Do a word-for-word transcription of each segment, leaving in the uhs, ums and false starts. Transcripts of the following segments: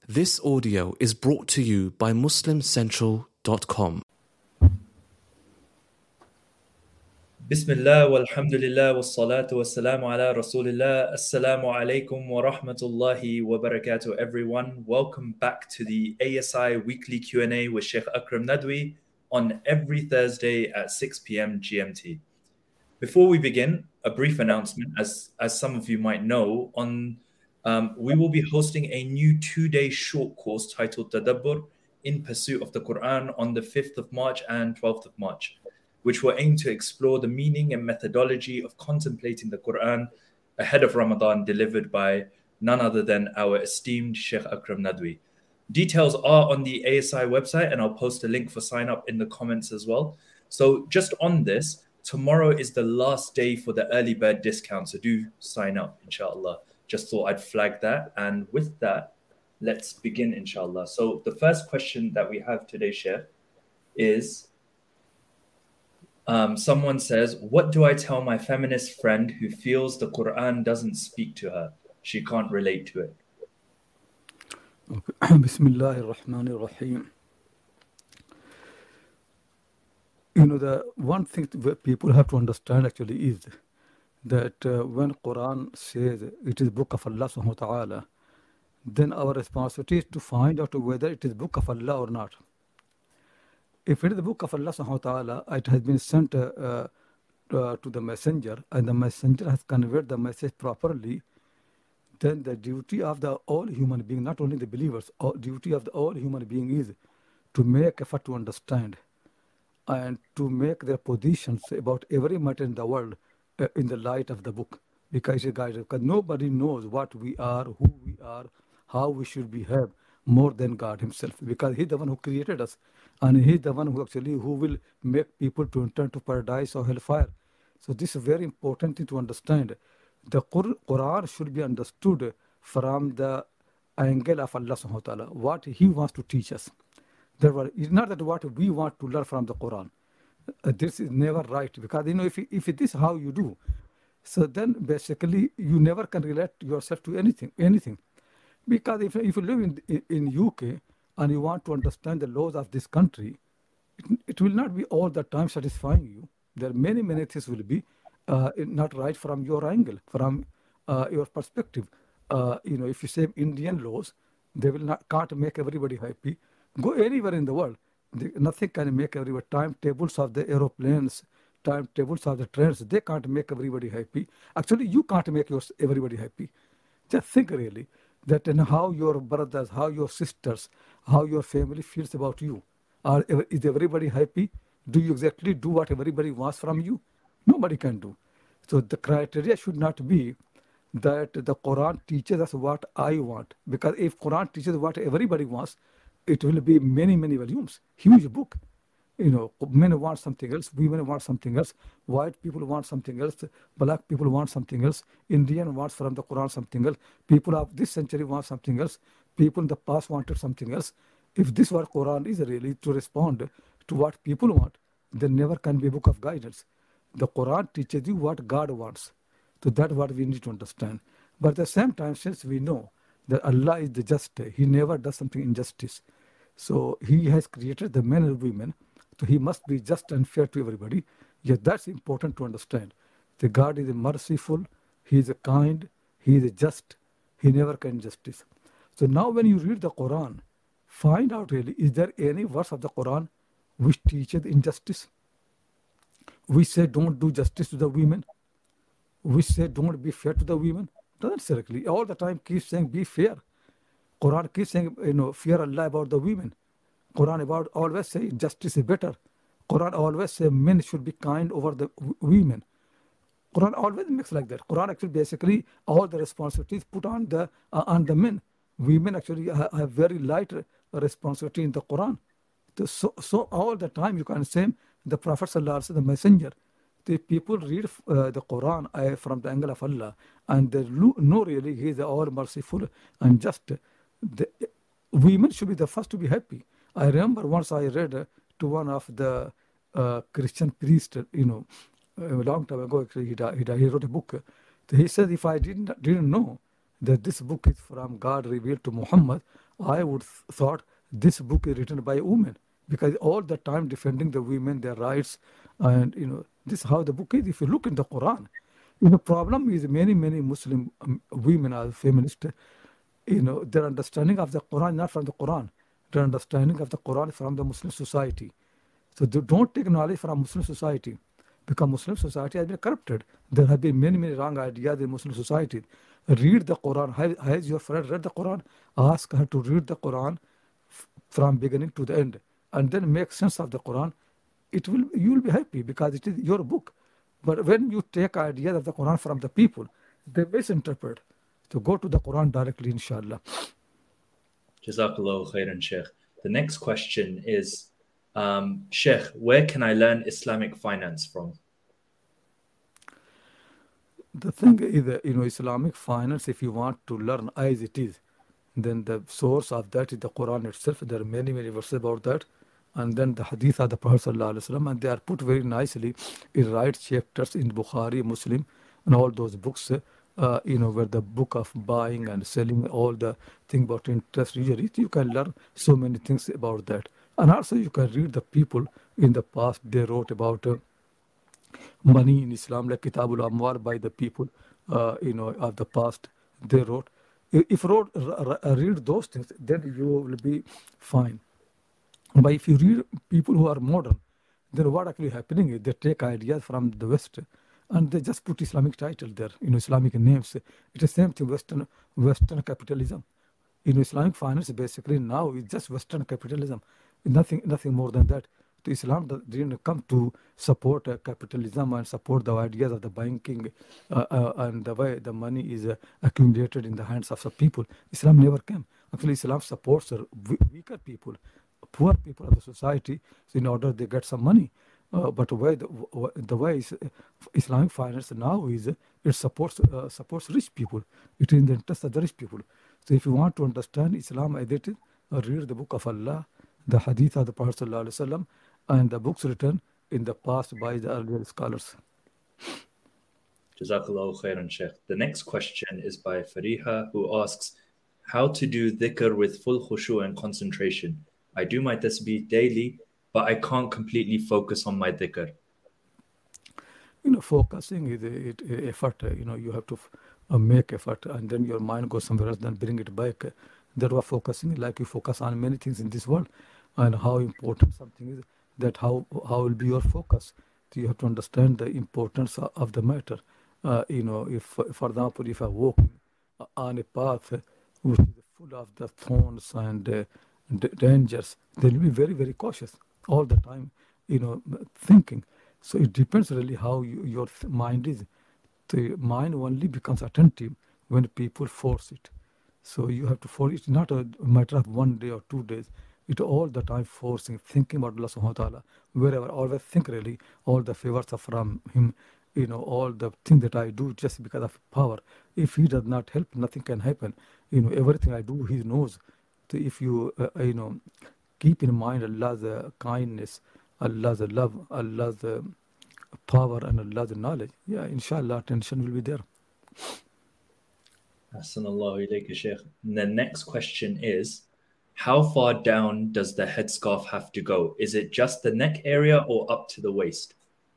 This audio is brought to you by muslim central dot com. Bismillah walhamdulillah wassalatu wassalamu ala rasulillah. Assalamu alaikum wa rahmatullahi wa barakatuh, everyone. Welcome back to the A S I Weekly Q and A with Sheikh Akram Nadwi on every Thursday at six p.m. G M T. Before we begin, a brief announcement. As, as some of you might know, on um, we will be hosting a new two-day short course titled Tadabbur in Pursuit of the Quran on the fifth of March and twelfth of March, which will aim to explore the meaning and methodology of contemplating the Quran ahead of Ramadan, delivered by none other than our esteemed Sheikh Akram Nadwi. Details are on the A S I website, and I'll post a link for sign up in the comments as well. So just on this, tomorrow is the last day for the early bird discount, so do sign up, inshallah. Just thought I'd flag that. And with that, let's begin, inshallah. So the first question that we have today, Sheikh, is um, someone says, what do I tell my feminist friend who feels the Quran doesn't speak to her? She can't relate to it. Okay. Bismillah ar-Rahman ar-Rahim. You know, the one thing that people have to understand actually is that uh, when Quran says it is book of Allah subhanahu wa ta'ala, then our responsibility is to find out whether it is book of Allah or not. If it is the book of Allah subhanahu wa ta'ala, it has been sent uh, uh, to the messenger, and the messenger has conveyed the message properly, then the duty of the all human being, not only the believers, all duty of the all human being is to make effort to understand and to make their positions about every matter in the world uh, in the light of the book, because it's guided. Because nobody knows what we are, who we are, how we should behave more than God Himself, because He's the one who created us, and He's the one who actually who will make people to enter to paradise or hellfire. So this is very important thing to understand. The Quran should be understood from the angle of Allah subhanahu wa ta'ala, what He wants to teach us. Therefore, it's not that what we want to learn from the Quran. Uh, this is never right, because you know if if it is how you do, so then basically you never can relate yourself to anything anything, because if if you live in in, in U K and you want to understand the laws of this country, it, it will not be all the time satisfying you. There are many many things will be uh, not right from your angle, from uh, your perspective. Uh, you know, if you say Indian laws, they will not can't make everybody happy. Go anywhere in the world, they, nothing can make everybody. Timetables of the aeroplanes, timetables of the trains, they can't make everybody happy. Actually, you can't make your, everybody happy. Just think really that in how your brothers, how your sisters, how your family feels about you. Are, is everybody happy? Do you exactly do what everybody wants from you? Nobody can do. So the criteria should not be that the Quran teaches us what I want. Because if Quran teaches what everybody wants, it will be many, many volumes, huge book. You know, men want something else, women want something else, white people want something else, black people want something else, Indian wants from the Quran something else, people of this century want something else, people in the past wanted something else. If this what Quran is really to respond to what people want, then never can be a book of guidance. The Quran teaches you what God wants. So that's what we need to understand. But at the same time, since we know that Allah is the just, He never does something injustice. So He has created the men and women, so He must be just and fair to everybody. Yes, that's important to understand. The God is merciful, He is kind, He is just, He never can injustice. So now when you read the Quran, find out really, is there any verse of the Quran which teaches injustice? We say don't do justice to the women. We say don't be fair to the women. Doesn't directly. All the time keeps saying be fair. Quran keeps saying, you know, fear Allah about the women. Quran about always say justice is better. Quran always say men should be kind over the w- women. Quran always makes like that. Quran actually basically all the responsibilities put on the uh, on the men. Women actually have, have very light responsibility in the Quran. So, so all the time you can say the Prophet Sallallahu Alaihi Wasallam, the messenger, the people read uh, the Quran uh, from the angle of Allah, and they know really He is all merciful and just. The women should be the first to be happy. I remember once I read uh, to one of the uh, Christian priests, you know, a long time ago. Actually, he, died, he, died, he wrote a book. He said, if I didn't didn't know that this book is from God revealed to Muhammad, I would th- thought this book is written by women because all the time defending the women, their rights, and you know this is how the book is. If you look in the Quran, you know problem is many many Muslim um, women are feminist. You know their understanding of the Quran not from the Quran, their understanding of the Quran from the Muslim society. So they don't take knowledge from Muslim society because Muslim society has been corrupted. There have been many, many wrong ideas in Muslim society. Read the Quran. Has, has your friend read the Quran? Ask her to read the Quran f- from beginning to the end and then make sense of the Quran. It will you will be happy because it is your book. But when you take ideas of the Quran from the people, they misinterpret. So go to the Quran directly, inshallah. Jazakallahu khairan, Sheikh. The next question is, um, Sheikh, where can I learn Islamic finance from? The thing is, that, you know, Islamic finance, if you want to learn as it is, then the source of that is the Quran itself. There are many, many verses about that. And then the hadith of the Prophet ﷺ, and they are put very nicely in right chapters in Bukhari, Muslim, and all those books, uh, you know, where the book of buying and selling, all the thing about interest, usually you can learn so many things about that. And also you can read the people in the past, they wrote about uh, money in Islam, like Kitabul Amwal by the people, uh, you know, of the past, they wrote. If you wrote, r- r- read those things, then you will be fine. But if you read people who are modern, then what actually happening is they take ideas from the West and they just put Islamic title there, you know, Islamic names. It is the same thing, Western Western capitalism. You know, Islamic finance basically now is just Western capitalism, nothing nothing more than that. So Islam does- didn't come to support uh, capitalism and support the ideas of the banking uh, uh, and the way the money is uh, accumulated in the hands of some people. Islam never came. Actually, Islam supports uh, we- weaker people, poor people of the society, so in order they get some money. Uh, but the way the, w- the way is, uh, Islamic finance now is uh, it supports uh, supports rich people. It is in the interest of the rich people. So if you want to understand Islam as it is, uh, read the book of Allah, the Hadith of the Prophet Sallallahu Alaihi Wasallam, and the books written in the past by the earlier scholars. Jazakallahu khairan, Sheikh. The next question is by Fariha, who asks, how to do dhikr with full khushu and concentration. I do my tasbih daily, but I can't completely focus on my dhikr. You know, focusing is a, it, a effort. uh, You know, you have to f- uh, make effort, and then your mind goes somewhere else, then bring it back. uh, That was focusing. Like you focus on many things in this world, and how important something is. That how how will be your focus. So you have to understand the importance o- of the matter. Uh, you know, if for example, if I walk uh, on a path uh, which is full of the thorns and uh, d- dangers, then you'll be very very cautious all the time. You know, thinking. So it depends really how you, your th- mind is. The mind only becomes attentive when people force it. So you have to force. It's not a matter of one day or two days. It's all the time forcing, thinking about Allah Subhanahu wa Taala. Wherever, always think really. All the favors are from Him. You know, all the thing that I do just because of power. If He does not help, nothing can happen. You know, everything I do, He knows. So if you, uh, you know, keep in mind Allah's uh, kindness, Allah's uh, love, Allah's uh, power, and Allah's knowledge, yeah, inshallah, attention will be there. Ahsanallahu ilayka, Sheikh. And the next question is, how far down does the headscarf have to go? Is it just the neck area or up to the waist?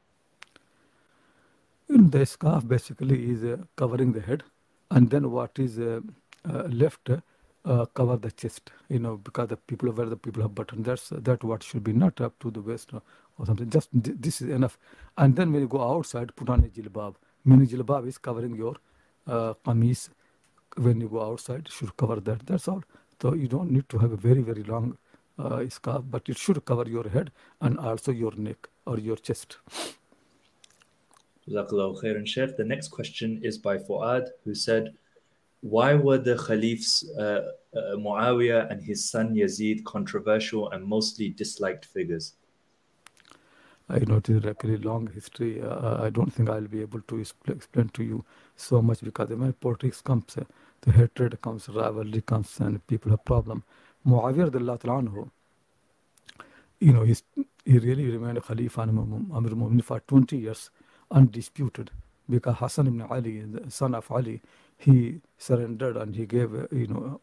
In the scarf basically is uh, covering the head, and then what is uh, uh, left uh, uh, cover the chest. You know, because the people where the people have button. That's that what should be not up to the waist or, or something. Just th- this is enough. And then when you go outside, put on a jilbab. Meaning jilbab is covering your uh, qamis. When you go outside, should cover that. That's all. So you don't need to have a very very long uh, scarf, but it should cover your head and also your neck or your chest. Jazakallahu khairan, Sheikh. The next question is by Fuad, who said, why were the Caliphs uh, uh, Muawiyah and his son Yazid controversial and mostly disliked figures? I know it is a really long history. Uh, I don't think I'll be able to expl- explain to you so much because when politics comes, uh, the hatred comes, rivalry comes, and people have problem. Muawiyah radiallahu ta'ala anhu, you know, he's, he really remained Khalifa and Amir al-Mu'minin for twenty years, undisputed, because Hassan ibn Ali, the son of Ali, he surrendered and he gave, uh, you know,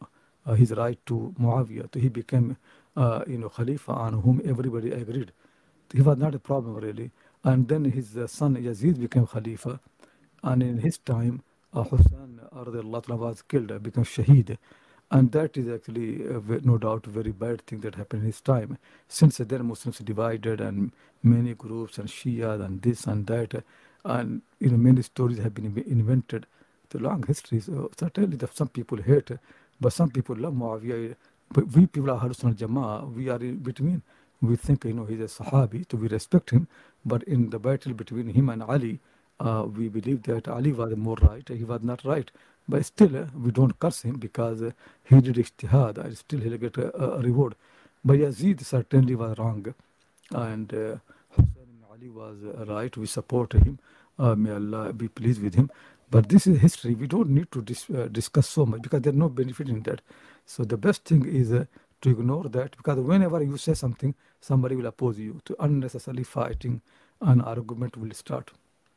uh, his right to Muawiyah. So he became, uh, you know, Khalifa on whom everybody agreed. He was not a problem really. And then his uh, son Yazid became Khalifa. And in his time, uh, Hussein uh, radiallahu anhu was killed, uh, became Shaheed. And that is actually, uh, ve- no doubt, a very bad thing that happened in his time. Since then, Muslims divided and many groups and Shia and this and that. uh, And, you know, many stories have been inve- invented. The long history. So certainly, the, some people hate, uh, but some people love Muawiyah. But we people are Ahlus Sunnah Jama'ah, we are in between. We think, you know, he's a Sahabi, so we respect him. But in the battle between him and Ali, uh, we believe that Ali was more right, he was not right. But still, uh, we don't curse him because uh, he did ijtihad, and still he'll get a, a reward. But Yazid certainly was wrong. And uh, Hussein ibn Ali was uh, right, we support him. Uh, may Allah be pleased with him. But this is history. We don't need to dis- uh, discuss so much because there's no benefit in that. So the best thing is uh, to ignore that, because whenever you say something, somebody will oppose you. To unnecessarily fighting, an argument will start.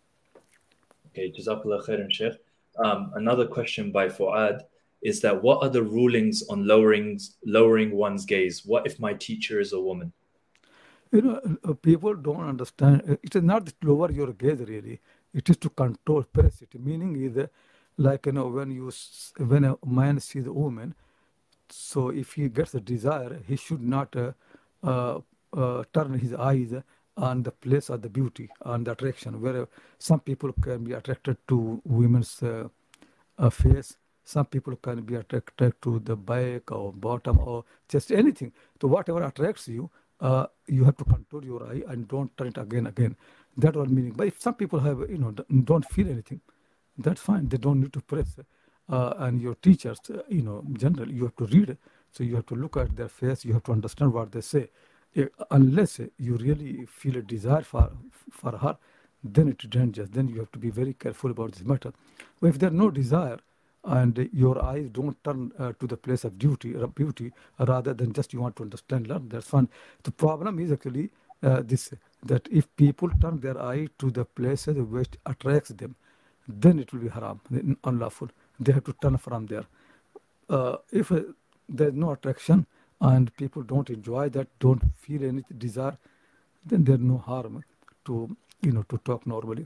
Okay, Jazakallah khairan, Sheikh. Um, another question by Fuad is that what are the rulings on lowering lowering one's gaze? What if my teacher is a woman? You know, uh, people don't understand. uh, It is not to lower your gaze really. It is to control press it. Meaning is uh, like, you know, when you s- when a man sees a woman, so if he gets a desire, he should not uh, uh, uh, turn his eyes on the place of the beauty, on the attraction. Where uh, some people can be attracted to women's uh, uh, face, some people can be attracted to the back or bottom or just anything. So whatever attracts you, uh, you have to control your eye and don't turn it again again. That was meaning. But if some people have, you know, d- don't feel anything, that's fine. They don't need to press. Uh, and your teachers, uh, you know, generally you have to read. So you have to look at their face. You have to understand what they say. Eh, unless uh, you really feel a desire for for her, then it is dangerous. Then you have to be very careful about this matter. But if there's no desire, and uh, your eyes don't turn uh, to the place of duty, uh, beauty, rather than just you want to understand, learn, that's fine. The problem is actually uh, this, that if people turn their eye to the places which attracts them, then it will be haram, then unlawful. They have to turn from there. Uh, if uh, there's no attraction and people don't enjoy that, don't feel any desire, then there's no harm to, you know, to talk normally.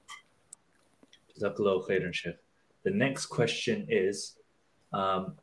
Jazakallah khairan, Sheikh. The next question is, um,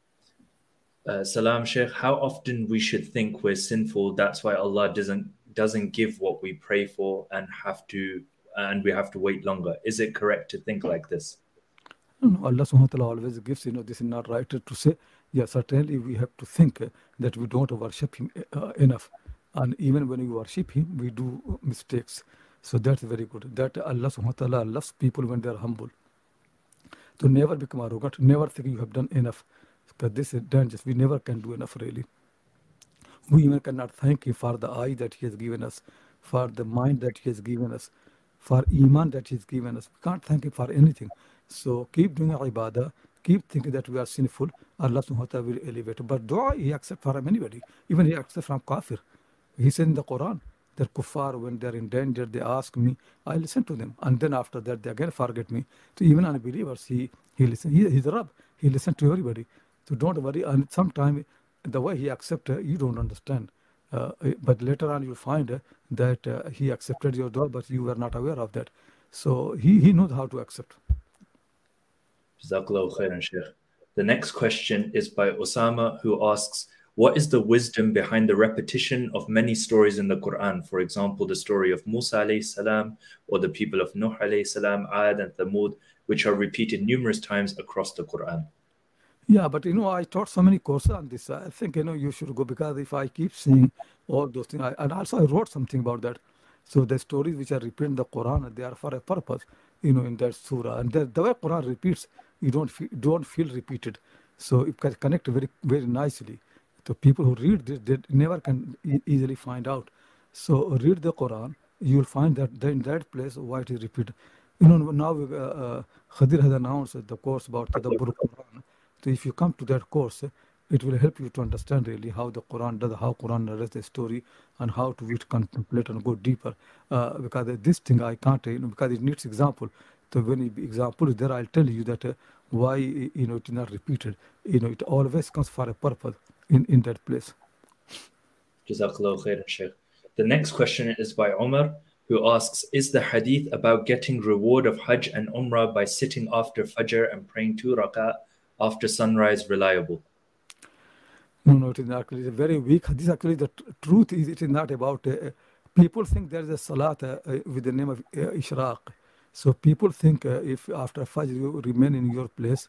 uh, Salam, Sheikh, how often we should think we're sinful? That's why Allah doesn't doesn't give what we pray for and have to and we have to wait longer. Is it correct to think like this? No, no, Allah subhanahu wa ta'ala always gives, you know, this is not right to say, yeah, certainly we have to think uh, that we don't worship Him uh, enough. And even when we worship Him, we do uh, mistakes. So that's very good. That Allah subhanahu wa ta'ala loves people when they are humble. So never become arrogant, never think you have done enough. Because this is dangerous. We never can do enough really. We even cannot thank Him for the eye that He has given us, for the mind that He has given us, for Iman that He has given us. We can't thank Him for anything. So keep doing ibadah, keep thinking that we are sinful, Allah subhanahu wa ta'ala will elevate. But dua He accepts from anybody, even He accepts from kafir. He said in the Quran that kuffar, when they are in danger, they ask me, I listen to them. And then after that, they again forget me. So even unbelievers, He He listen. He, he's a Rabb. He listens to everybody. So don't worry. And sometimes the way He accepts, uh, you don't understand. Uh, uh, but later on, you'll find uh, that uh, He accepted your dua, but you were not aware of that. So He, he knows how to accept. Jazakallah khairan, Sheikh. The next question is by Osama, who asks, what is the wisdom behind the repetition of many stories in the Quran? For example, the story of Musa alayhi salam or the people of Nuh alayhi salam, Ad and Thamud, which are repeated numerous times across the Quran. Yeah, but you know, I taught so many courses on this. I think, you know, you should go, because if I keep seeing all those things, I, and also I wrote something about that. So the stories which are repeated in the Quran, they are for a purpose, you know, in that surah. And the, the way Quran repeats, you don't feel, don't feel repeated. So it can connect very, very nicely. So people who read this, they never can e- easily find out. So read the Quran, you will find that in that place why it is repeated. You know, now uh, uh, Khadir has announced the course about Tadabbur Quran. So if you come to that course, it will help you to understand really how the Quran does, how Quran narrates the story, and how to read, contemplate, and go deeper. Uh, because this thing I can't, you know, because it needs example. So when the example is there, I'll tell you that uh, why you know it is not repeated. You know, it always comes for a purpose in, in that place. Jazakallahu khairan, Sheikh. The next question is by Omar, who asks, is the hadith about getting reward of Hajj and Umrah by sitting after Fajr and praying two rak'ah after sunrise reliable? No, no, it is not. It's a very weak. This actually the tr- truth is it is not about. Uh, people think there is a salat uh, uh, with the name of uh, Ishraq. So people think uh, if after Fajr you remain in your place,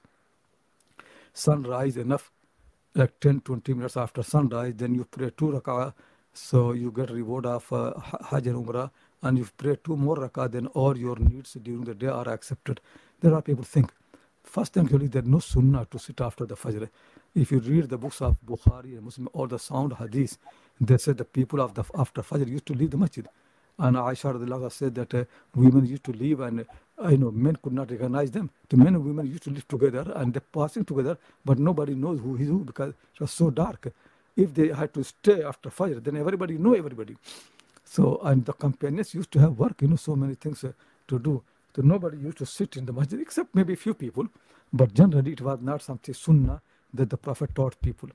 sunrise enough, like ten, twenty minutes after sunrise, then you pray two rak'ah, so you get reward of uh, Hajj and Umrah, and you pray two more rak'ah, then all your needs during the day are accepted. There are people think. First, actually, there's no sunnah to sit after the Fajr. If you read the books of Bukhari and Muslim, all the sound hadith, they said the people of the after Fajr used to leave the masjid. And Aisha radiallahu said that uh, women used to leave and uh, you know men could not recognize them. The men and women used to live together and they're passing together, but nobody knows who is who because it was so dark. If they had to stay after Fajr, then everybody knew everybody. So, and the companions used to have work, you know, so many things uh, to do. So nobody used to sit in the masjid except maybe a few people, but generally it was not something sunnah that the Prophet taught people.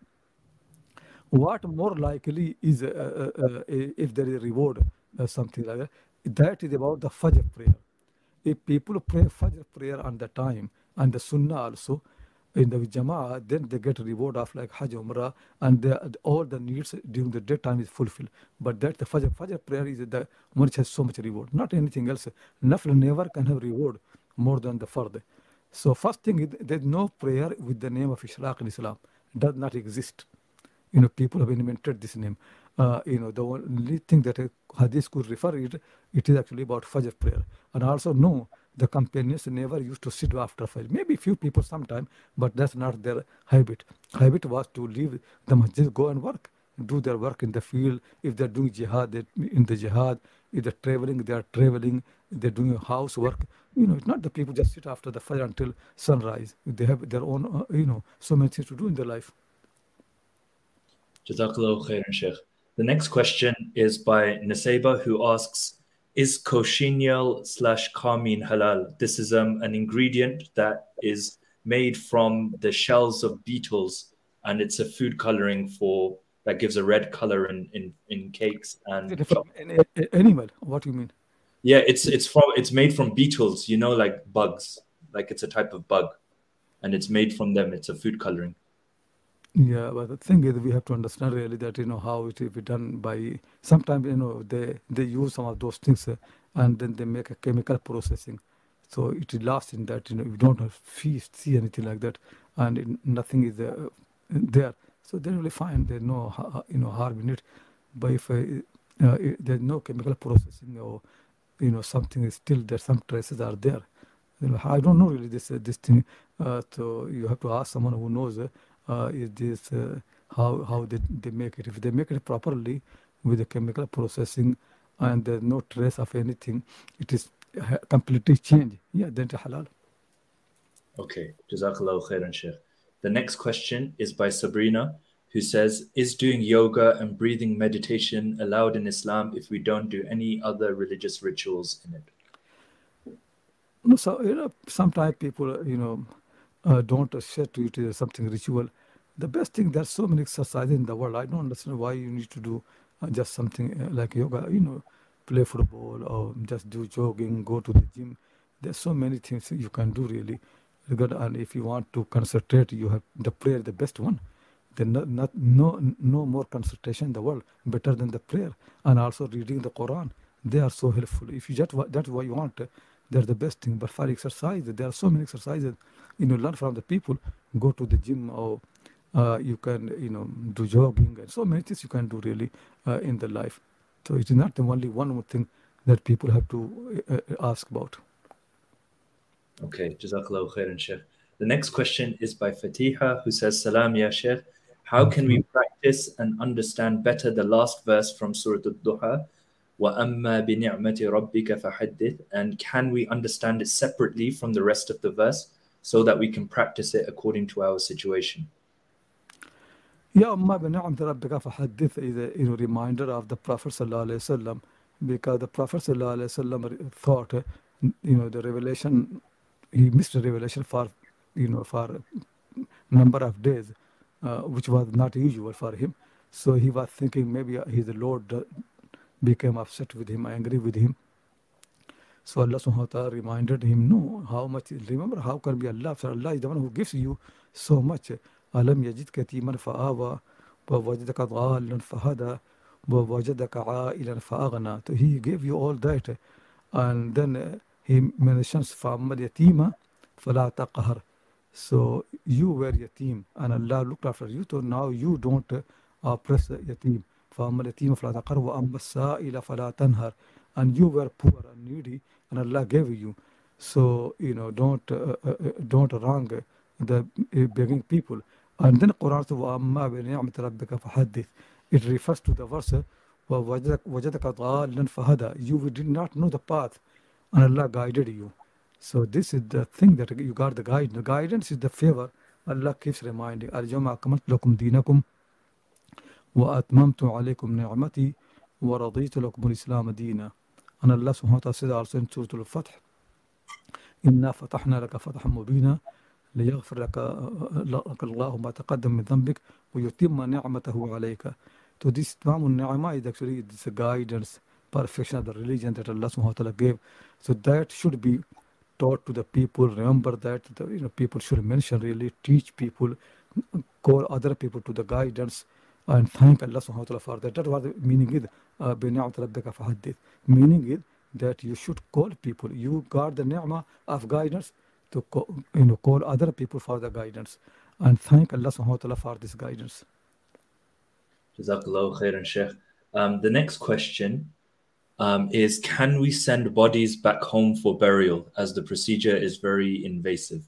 What more likely is uh, uh, uh, if there is a reward, uh, something like that, that is about the Fajr prayer. If people pray Fajr prayer on the time and the Sunnah also in the Jama'ah, then they get reward of like Hajj Umrah and they, all the needs during the daytime is fulfilled. But that the Fajr, Fajr prayer is the one which has so much reward, not anything else. Nafil never can have reward more than the Fard. So first thing is there's no prayer with the name of Ishraq in Islam. It does not exist. You know, people have invented this name. Uh, you know, the only thing that a hadith could refer it, it is actually about Fajr prayer. And also, no, the companions never used to sit after Fajr. Maybe few people sometime, but that's not their habit. Habit was to leave the masjid, go and work, do their work in the field. If they're doing jihad, they in the jihad. If they're traveling, they are traveling. They're doing housework. You know, it's not the people just sit after the Fajr until sunrise. They have their own, uh, you know, so many things to do in their life. Jazakallahu khairan, Sheikh. The next question is by Naseba, who asks, is cochineal slash carmine halal? This is um, an ingredient that is made from the shells of beetles, and it's a food coloring for that gives a red color in, in, in cakes and from an animal. What do you mean? Yeah, it's it's from it's made from beetles, you know, like bugs. Like it's a type of bug, and it's made from them. It's a food coloring. Yeah, but the thing is, we have to understand really that you know how it will be done by. Sometimes you know they they use some of those things, uh, and then they make a chemical processing, so it is lost in that. You know, you don't see see anything like that, and it, nothing is uh, there. So they're really fine. There's no you know harm in it. But if uh, uh, there's no chemical processing or you know something is still there, some traces are there. I don't know really this uh, this thing. Uh, so you have to ask someone who knows. Uh, Uh, is this uh, how how they, they make it? If they make it properly with the chemical processing and there's no trace of anything, it is completely changed. Yeah, then it's halal. Okay, Jazakallahu khairan, Sheikh. The next question is by Sabrina, who says, is doing yoga and breathing meditation allowed in Islam if we don't do any other religious rituals in it? No, so you know sometimes people you know. Uh, don't set to it as something ritual. The best thing, there's so many exercises in the world. I don't understand why you need to do uh, just something uh, like yoga, you know, play football or just do jogging, go to the gym. There's so many things you can do really. And if you want to concentrate, you have the prayer, the best one. Then not, not, no, no more concentration in the world, better than the prayer. And also reading the Quran. They are so helpful. If you just, that's what you want, they're the best thing. But for exercise, there are so many exercises. You know, learn from the people. Go to the gym, or uh, you can, you know, do jogging, and so many things you can do really uh, in the life. So it is not the only one thing that people have to uh, ask about. Okay, Jazakallahu khairan, Sheikh. The next question is by Fatiha, who says, Salam ya Sheikh. How can we practice and understand better the last verse from Surah Al-Duha? وَأَمَّا بِنِعْمَةِ رَبِّكَ فَحَدِّثْ. And can we understand it separately from the rest of the verse so that we can practice it according to our situation? Yeah, أَمَّا بِنِعْمَةِ رَبِّكَ فَحَدِّثْ is a you know, reminder of the Prophet sallallahu alaihi wasallam, because the Prophet sallallahu alaihi wasallam thought you know, the revelation, he missed the revelation for, you know, for a number of days, uh, which was not usual for him. So he was thinking maybe his Lord uh, became upset with him, angry with him. So Allah subhanahu wa ta'ala reminded him, no, how much, remember, how can be Allah? So Allah is the one who gives you so much. Alam yajidka yatiman fa'awa, wa wajadaka dhalan fahada, wa wajadaka a'ilan fa'aghna. So he gave you all that. And then uh, he mentions فَأَمَّا الْيَتِيمَ فَلَا تَقْهَرْ. So you were yatim and Allah looked after you, so now you don't uh, oppress the yatim. فَأَمَّا الْيَتِيمَ فَلَا تَقْهَرْ وَأَمَّا السَّائِلَ فَلَا تَنْهَرْ. And you were poor and needy and Allah gave you. So, you know, don't uh, uh, don't wrong the uh, begging people. And then Quran says, وَأَمَّا بِنِعْمَةِ رَبِّكَ فَحَدِّثْ. It refers to the verse, وَوَجَدَكَ ضَالًّا فَهَدَى. You did not know the path and Allah guided you. So this is the thing that you got the guide. The guidance is the favor. Allah keeps reminding, الْيَوْمَ أَكْمَلْتُ لَكُمْ دِينَكُمْ وَأَتْمَمْتُ عَلَيْكُمْ نِعْمَتِي وَرَضِيتُ لَكُمُ الْإِسْلَامَ دِينًا. And Allah subhanahu wa ta'ala says also in Surah Al-Fath, إِنَّا فَتَحْنَا لَكَ فَتْحًا مُبِينًا لِيَغْفِرْ لَكَ اللَّهُ مَا تَقَدَّمَ مِنْ ذَنْبِكَ وَيُتِمَّ نِعْمَتَهُ عَلَيْكَ. So this Tamam Ni'mah is actually this guidance, perfection of the religion that Allah subhanahu wa ta'ala gave. So that should be taught to the people. Remember that the, you know, people should mention, really teach people, call other people to the guidance, and thank Allah subhanahu wa ta'ala for that. That's what the meaning is. Uh, بِنِعْمَةِ رَبِّكَ فَحَدِّثْ. Meaning is that you should call people. You got the ni'mah of guidance to call, you know, call other people for the guidance, and thank Allah subhanahu wa ta'ala for this guidance. Jazakallahu khairan, Sheikh. Um, the next question um, is, can we send bodies back home for burial as the procedure is very invasive?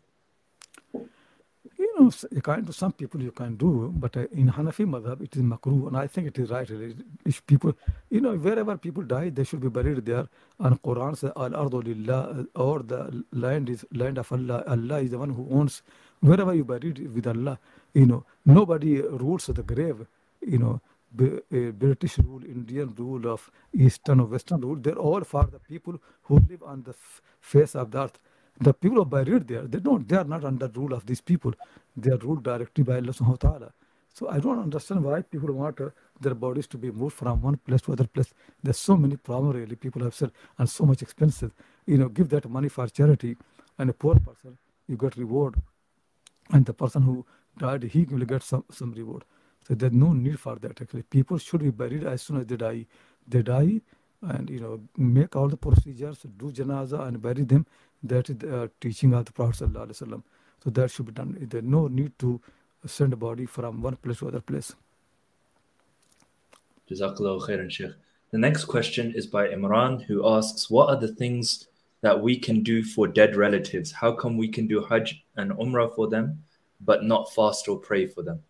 You know, you can do, some people you can do, but uh, in Hanafi madhab it is makruh, and I think it is right. Really. If people, you know, wherever people die, they should be buried there. And Quran says, "Al-ardu lillah," or the land is land of Allah. Allah is the one who owns. Wherever you buried with Allah, you know, nobody rules the grave. You know, B- uh, British rule, Indian rule, of Eastern or Western rule, they're all for the people who live on the f- face of the earth. The people who are buried there, they don't, they are not under rule of these people. They are ruled directly by Allah subhanahu wa ta'ala. So I don't understand why people want uh, their bodies to be moved from one place to other place. There's so many problems really people have said, and so much expensive. You know, give that money for charity, and a poor person, you get reward. And the person who died, he will get some, some reward. So there's no need for that actually. People should be buried as soon as they die. They die and, you know, make all the procedures, do janazah and bury them. That is the uh, teaching of the Prophet sallallahu alaihi wasallam. So that should be done. There's no need to send a body from one place to other place. Jazakallahu khairan, Sheikh. The next question is by Imran, who asks, what are the things that we can do for dead relatives? How come we can do Hajj and Umrah for them, but not fast or pray for them?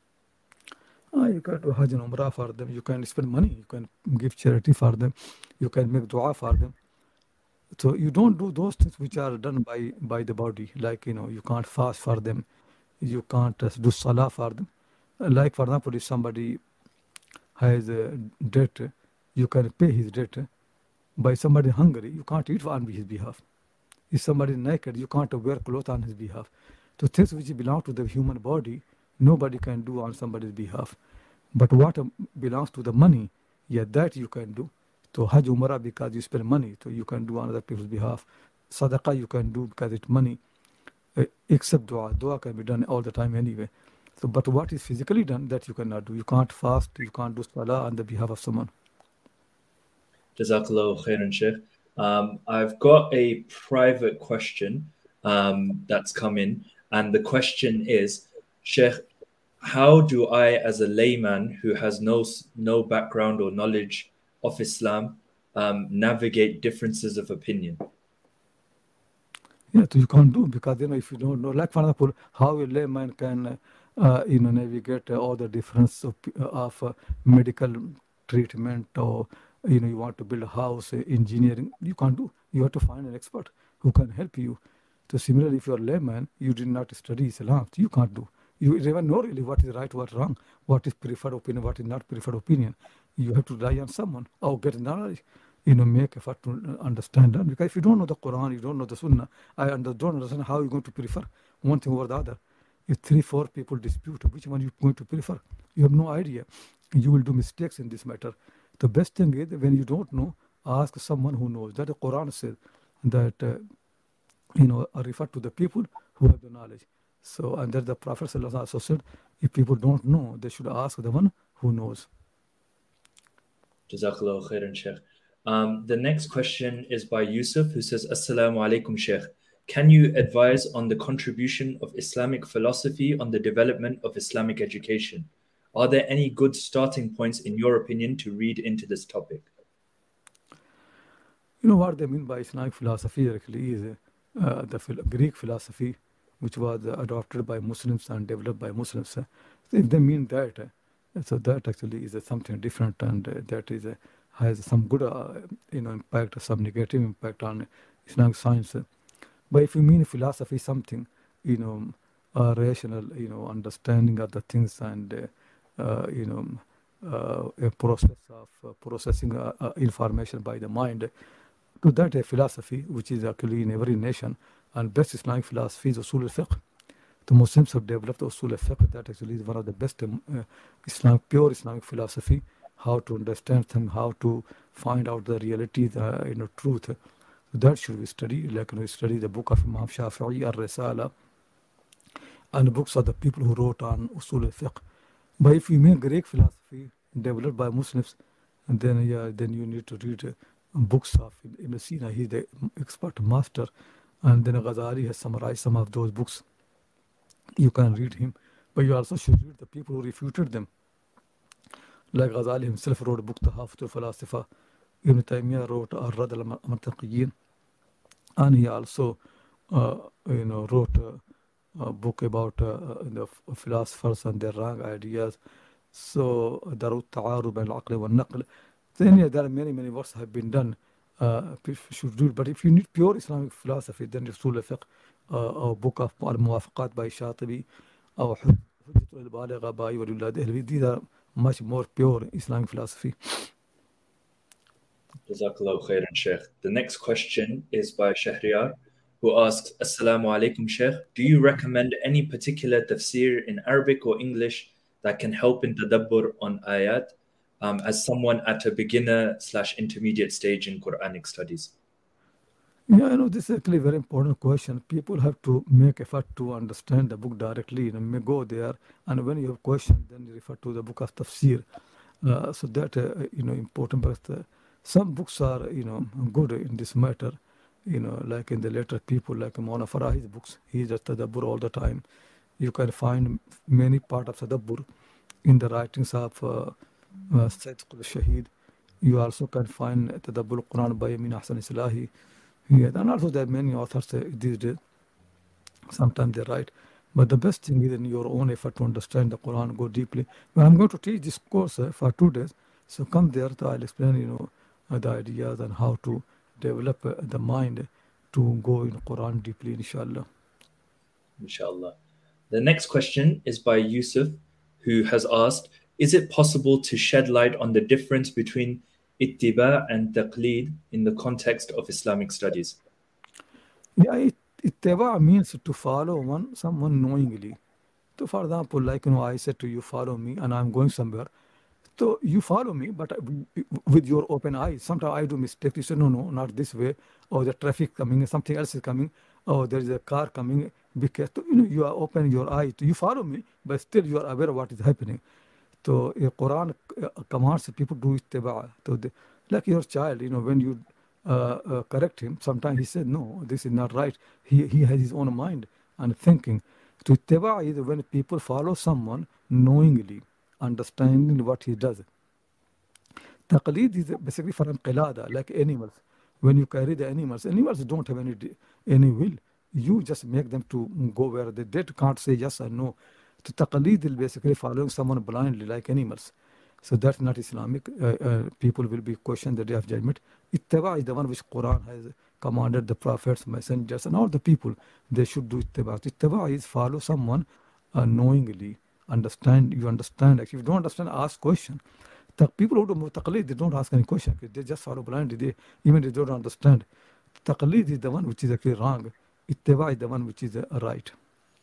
Ah, you can do Hajj and Umrah for them. You can spend money. You can give charity for them. You can make dua for them. So you don't do those things which are done by, by the body. Like, you know, you can't fast for them. You can't uh, do salah for them. Uh, Like, for example, if somebody has a debt, you can pay his debt. By somebody hungry, you can't eat on his behalf. If somebody is naked, you can't wear clothes on his behalf. So things which belong to the human body, nobody can do on somebody's behalf. But what um, belongs to the money, yeah, that you can do. So Hajj Umrah, because you spend money, so you can do on other people's behalf. Sadaqah you can do because it's money. Uh, except dua. Dua can be done all the time anyway. So, but what is physically done, that you cannot do. You can't fast, you can't do salah on the behalf of someone. Jazakallahu khairan, Sheikh. Um, I've got a private question um, that's come in, and the question is, Sheikh, how do I, as a layman who has no no background or knowledge of Islam, um, navigate differences of opinion? Yeah, so you can't do, because, you know, if you don't know, like for example, how a layman can, uh, you know, navigate uh, all the difference of, uh, of uh, medical treatment, or, you know, you want to build a house, uh, engineering, you can't do. You have to find an expert who can help you. So similarly, if you're a layman, you did not study Islam, so you can't do. You even know really what is right, what wrong, what is preferred opinion, what is not preferred opinion. You have to rely on someone or get knowledge. you know, make effort to understand that. Because if you don't know the Quran, you don't know the Sunnah, I under, don't understand how you're going to prefer one thing over the other. If three, four people dispute, which one you're going to prefer? You have no idea. You will do mistakes in this matter. The best thing is when you don't know, ask someone who knows. That the Quran says that, uh, you know, refer to the people who have the knowledge. So, and that the Prophet ﷺ also said, if people don't know, they should ask the one who knows. Jazakallah khairan, Sheikh. Um, the next question is by Yusuf, who says, Assalamu alaikum, Sheikh. Can you advise on the contribution of Islamic philosophy on the development of Islamic education? Are there any good starting points, in your opinion, to read into this topic? You know what they mean by Islamic philosophy actually is uh, the phil- Greek philosophy, which was uh, adopted by Muslims and developed by Muslims. Uh, so if they mean that, uh, so that actually is uh, something different, and uh, that is uh, has some good, uh, you know, impact, some negative impact on Islamic science. Uh, but if you mean philosophy, something, you know, uh, rational, you know, understanding of the things and, uh, uh, you know, uh, a process of uh, processing uh, uh, information by the mind. To that, a philosophy, which is actually in every nation, and best Islamic philosophy is Usul al-Fiqh. The Muslims have developed Usul al-Fiqh. That actually is one of the best um, uh, Islam, pure Islamic philosophy, how to understand them, how to find out the reality, the you know, truth. So that should we study. Like, you know, we study the book of Imam Shafi'i, Al-Risala, and the books of the people who wrote on Usul al-Fiqh. But if you mean Greek philosophy developed by Muslims, and then yeah, then you need to read uh, books of Ibn Sina. He's the expert master, and then Ghazali has summarized some of those books. You can read him, but you also should read the people who refuted them. Like Ghazali himself wrote a book, Tahafut al-Falasifa. Ibn Taymiyyah wrote Ar-Rad al-Mantiqiyin, and he also, uh, you know, wrote a, a book about uh, the philosophers and their wrong ideas. So, Darut Ta'arub al-Aql wal-Naql. Then yeah, there are many, many works have been done. Uh, people should read. But if you need pure Islamic philosophy, then Usul al-Fiqh, uh, a book of Al-Muwafaqat by Shatibi, or Hujjat al-Baligha by Waliullah Dehlvi. These are much more pure Islamic philosophy. Jazakallah khairan, Sheikh. The next question is by Shahriyar, who asks, Assalamu alaikum, Sheikh. Do you recommend any particular tafsir in Arabic or English that can help in tadabbur on ayat um, as someone at a beginner slash intermediate stage in Quranic studies? Yeah, I know this is actually a very important question. People have to make effort to understand the book directly. You know, may go there, and when you have questions, then you refer to the book of tafsir. Uh, so that uh, you know important. But uh, some books are you know good in this matter. You know, like in the later people, like Maulana Farahi's books. He does tadabbur all the time. You can find many parts of tadabbur in the writings of uh, uh, Sayyid Qutb Shahid. You also can find tadabbur Quran by Amin Ahsan Islahi. Yeah, and also there are many authors uh, these days. Sometimes they write, but the best thing is in your own effort to understand the Quran, go deeply. But I'm going to teach this course uh, for two days, so come there. So I'll explain, you know, uh, the ideas and how to develop uh, the mind to go in Quran deeply, inshallah. Inshallah. The next question is by Yusuf, who has asked, is it possible to shed light on the difference between ittiba and taqleed in the context of Islamic studies? Yeah, it, ittiba means to follow one someone knowingly. So, for example, like you know, I said to you, follow me, and I'm going somewhere. So you follow me, but with your open eyes. Sometimes I do mistakes. You say, no, no, not this way. Or the traffic coming, something else is coming. Oh, there is a car coming. Because you know, you are open your eyes. You follow me, but still you are aware of what is happening. So the Quran commands people to do ittiba. So the, like your child, you know, when you uh, uh, correct him, sometimes he said, no, this is not right. He he has his own mind and thinking. So ittiba is when people follow someone knowingly, understanding what he does. Taqleed is basically for qilada, like animals. When you carry the animals, animals don't have any any will. You just make them to go where they, they can't say yes or no. So taqleed is basically following someone blindly like animals. So that's not Islamic. Uh, uh, people will be questioned the day of judgment. Ittiba is the one which Quran has commanded the prophets, messengers, and all the people. They should do ittiba. Ittiba is follow someone uh, knowingly. Understand, you understand. If you don't understand, ask question. The people who do taqlid, they don't ask any question. They just follow blindly. They, even they don't understand. Taqlid is the one which is actually wrong. Ittiba is the one which is uh, right.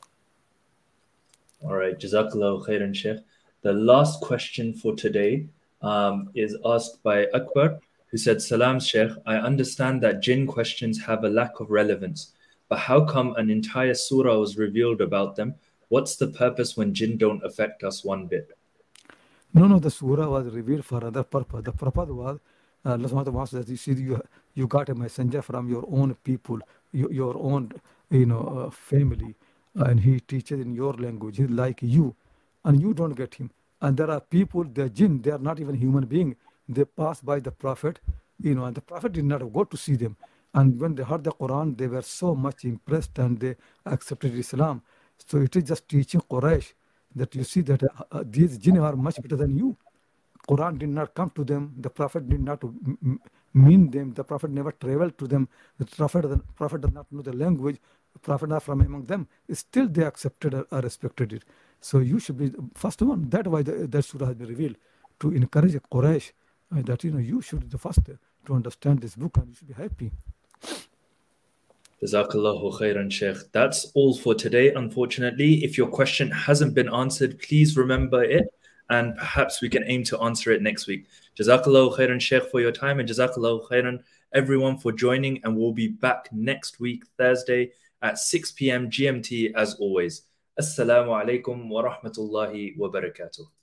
All right, Jazakallah khairan, Sheikh. The last question for today um, is asked by Akbar, who said, Salam, Sheikh. I understand that jinn questions have a lack of relevance, but how come an entire surah was revealed about them? What's the purpose when jinn don't affect us one bit? No, no, the surah was revealed for other purpose. The purpose was, uh, Allah subhanahu wa ta'ala says, you see, you, you got a messenger from your own people, your, your own, you know, uh, family, and he teaches in your language. He's like you, and you don't get him. And there are people, the jinn, they are not even human beings. They pass by the Prophet, you know, and the Prophet did not go to see them. And when they heard the Quran, they were so much impressed and they accepted Islam. So it is just teaching Quraysh that you see that uh, uh, these jinn are much better than you. Quran did not come to them. The Prophet did not m- mean them. The Prophet never traveled to them. The Prophet, the Prophet does not know the language. The Prophet not from among them. Still they accepted or, or respected it. So you should be the first one. That's why the, that surah has been revealed, to encourage Quraysh uh, that, you know, you should be the first to understand this book and you should be happy. Jazakallahu khairan, Sheikh. That's all for today, unfortunately. If your question hasn't been answered, please remember it, and perhaps we can aim to answer it next week. Jazakallahu khairan, Sheikh, for your time, and Jazakallahu khairan, everyone, for joining. And we'll be back next week, Thursday, at six p.m. G M T, as always. Assalamu alaikum wa rahmatullahi wa barakatuh.